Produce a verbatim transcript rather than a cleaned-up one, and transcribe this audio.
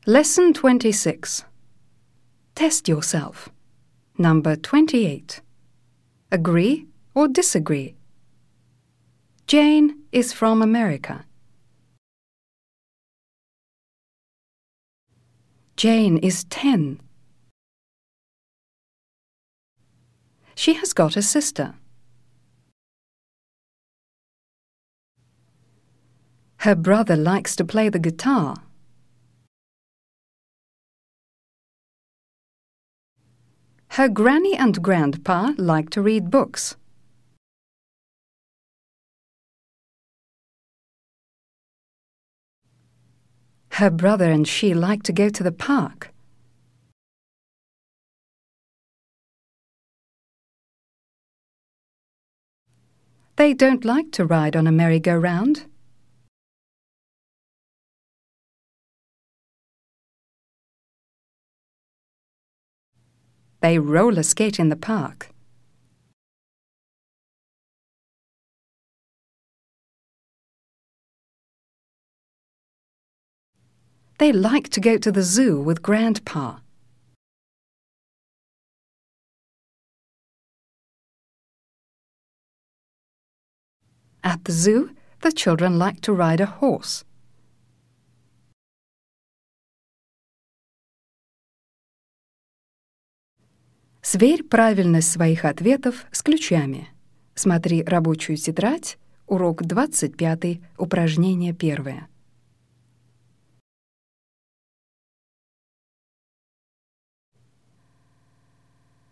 Lesson twenty-six. Test yourself. Number twenty-eight. Agree or disagree? Jane is from America. Jane is ten. She has got a sister. Her brother likes to play the guitar. Her granny and grandpa like to read books. Her brother and she like to go to the park. They don't like to ride on a merry-go-round. They roller skate in the park. They like to go to the zoo with Grandpa. At the zoo, the children like to ride a horse. Сверь правильность своих ответов с ключами. Смотри рабочую тетрадь, урок двадцать пятый, упражнение первое.